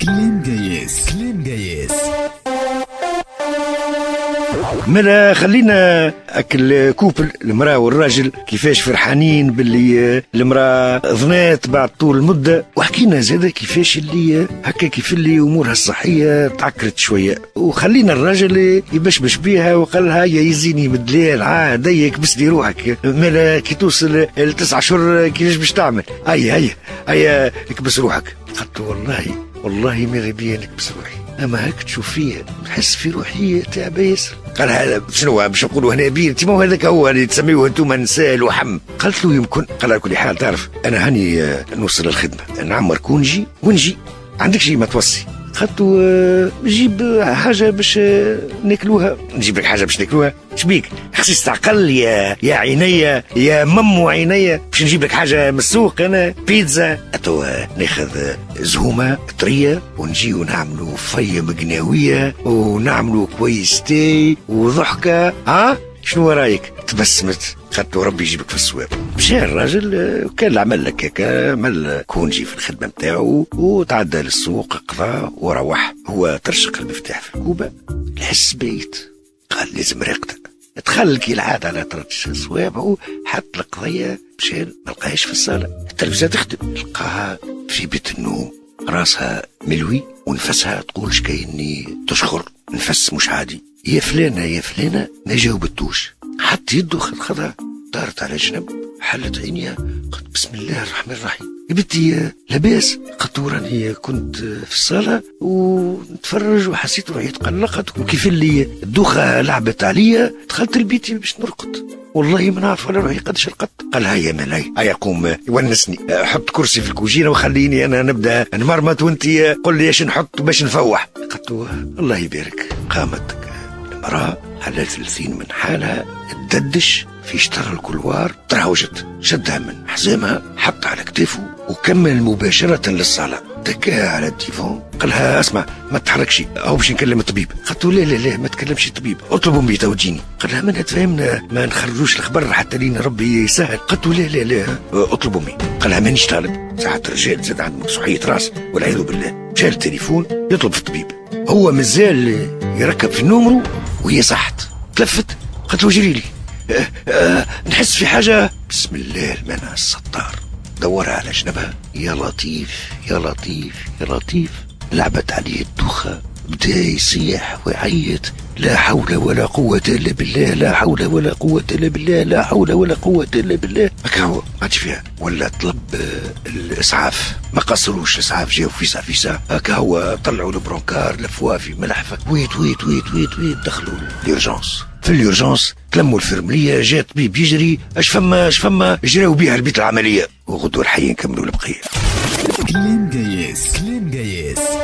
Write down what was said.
كلام جايز كلام جايز. مالا خلينا اكل كوبل المراه والراجل كيفاش فرحانين باللي المراه ظنات بعد طول المده، وحكينا زاده كيفاش اللي هكا كيف اللي امورها الصحيه تعكرت شويه، وخلينا الراجل يبشبش بيها وقال لها يا يزيني بالدليل عاد يكبس لي روحك، مالا كي توصل ل9 اشهر كيفاش باش تعمل؟ هيا اكبس روحك. قلت والله ماذا بيا نكبس روحي، اما هاك تشوف فيه نحس في روحي تعب ياسر. قال هذا شنو باش نقولوا هنا بير انت، ما هذاك هو اللي تسميوه انتم نسال وحم. قالت له يمكن. قال على كل حال تعرف انا هاني نوصل الخدمه نعمر كون ونجي عندك شيء ما توصي. قالت له جيب حاجه باش ناكلوها. نجيب لك حاجه باش ناكلوها؟ شبيك خصي تستعقل يا عينيا يا ممو عينيا باش نجيب لك حاجه من السوق؟ انا بيتزا اتو ناخذ زهومه طريه ونجي ونعملوا فيه مقناويه ونعملوا كويستي وضحكه. ها شنو رايك؟ تبسمت قالت له ربي يجيبك في الصواب. مشى الراجل كان العمل لك هكا، عمل كونجي في الخدمه نتاعو وتعدى للسوق قضى وروح. هو ترشق المفتاح في الكوبه الحس بيت، قال لازم راقده. دخل كي العاده على ترتش صوابعه، حط القضيه مشى ما لقاهاش في الصاله، التلفزه تخدم لقاها في بيت النوم، راسها ملوي ونفسها تقول شكايني تشخر، نفس مش عادي. يا فلانه ما جاوبتوش، حط يده خذها دارت على جنب، حلت عينيها قلت بسم الله الرحمن الرحيم. يا بنتي لاباس؟ قلت راني كنت في الصاله ونتفرج وحسيت روحي تقلقت، وكيف اللي الدوخه لعبت عليا دخلت لبيتي باش نرقد، والله ما نعرف ولا روحي قداش رقدت. قال هيا مالاي هيا قوم ونسني، حط كرسي في الكوجينه وخليني انا نبدا نمرمط وانت قل لي اش نحط باش نفوح. قلت الله يبارك. قامت المراه على 30 من حالها تددش في شطر الكلوار، تراوجت شدها من حزامها حط على كتافه وكمل مباشرة للصالة. تكا على الديفون قالها اسمع ما تتحركش او باش نكلم الطبيب. قلت له لا ما تكلمش الطبيب، اطلب امي توجيني. قالها ما نتفاهمنا ما نخرجوش الخبر حتى لين ربي يسهل. قلت له لا اطلب امي. قالها مانيش طالب. ساعة الرجال زاد عنده صحية راس والعياذ بالله. شال التليفون يطلب في الطبيب، هو مازال يركب في النومرو وهي صحت. تلفت قلت له جري لي نحس في حاجة. بسم الله المنع الستار، دورها على جنبها. يا لطيف يا لطيف يا لطيف، لعبت عليه الدوخة، بدا يصيح ويعيط لا حول ولا قوة إلا بالله، لا حول ولا قوة إلا بالله، لا حول ولا قوة إلا بالله. هكا هو ما عادش فيها، ولا طلب الإسعاف ما قصروش إسعاف، جاو في ساعة هكا هو طلعوا البرونكار لفوها في ملحفة. ويت دخلوا اليورجونس. في اليورجونس تلموا الفرملية، جاء طبيب يجري اش فما جراو بيها لبيت العملية، وغدوا الحي نكملوا البقية. كلام جايز.